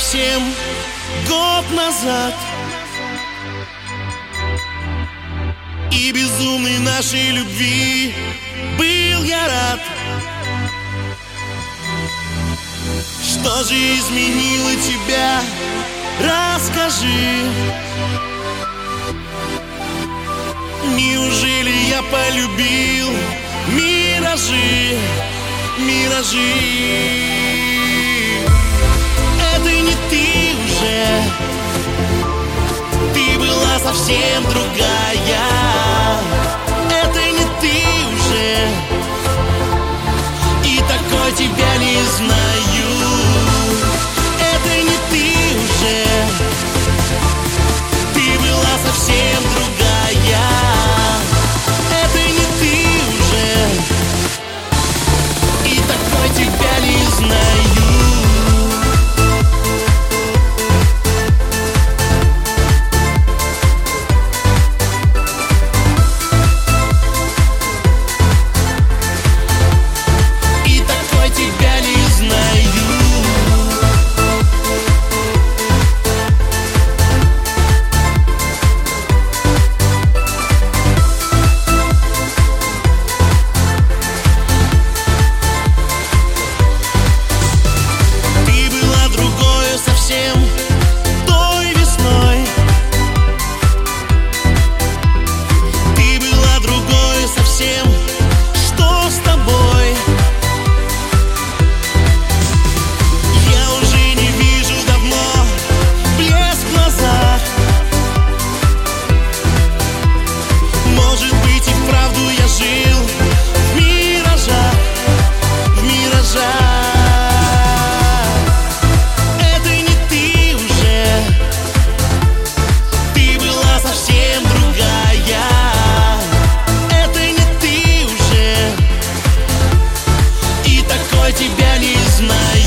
совсем год назад, и безумной нашей любви был я рад. Что же изменило тебя? Расскажи. Неужели я полюбил миражи, миражи? Это не ты уже, ты была совсем другая. Это не ты уже, и такой тебя не знаю. Это не ты уже, ты была совсем другая. Это не ты уже, и такой тебя не знаю. Тебя не знаю.